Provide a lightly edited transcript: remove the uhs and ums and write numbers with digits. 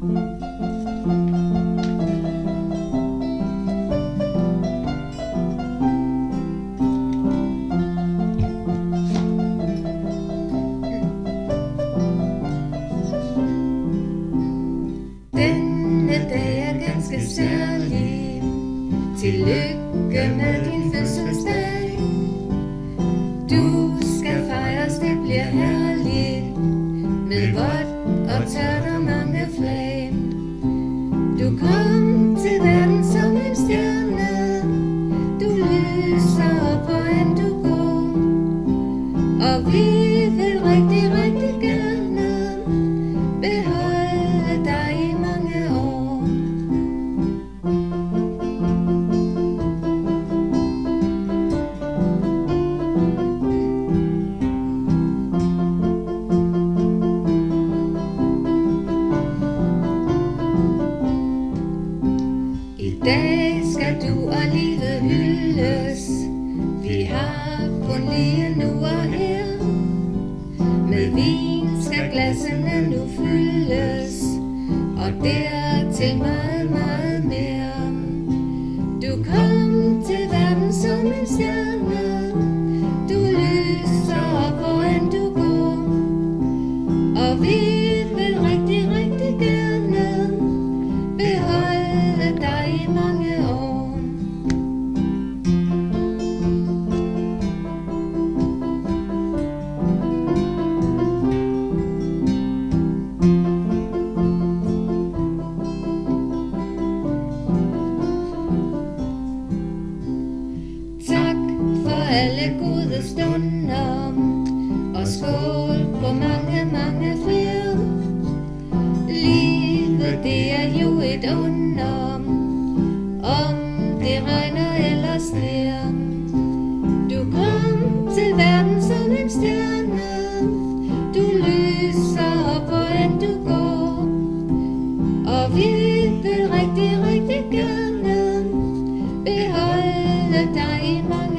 Denne dag er ganske særlig. Tillykke med din fødselsdag. Du skal fejres, det bliver herligt, med vådt og tørt og mange flag. Du kom til verden som en stjerne. Du lyser op, hvor end du går. Og vi vil rigtig, rigtig gerne beholde dig i mange år. I dag skal du og livet hyldes. Vi har kun lige nu og her. Med vin skal glassene nu fyldes, og dertil meget, meget mere. Du kom til verden som en stjerne. Du lyser op, hvor end du går. Og vi vil rigtig, rigtig gerne beholde dig i mange år. Tak for alle gode stunder, og skål på mange, mange flere. Livet, det er jo et under, om det regner eller sner. Du kom til verden som en stjerne. Du lyser op, hvor end du går. Og vi vil rigtig, rigtig gerne beholde dig i mange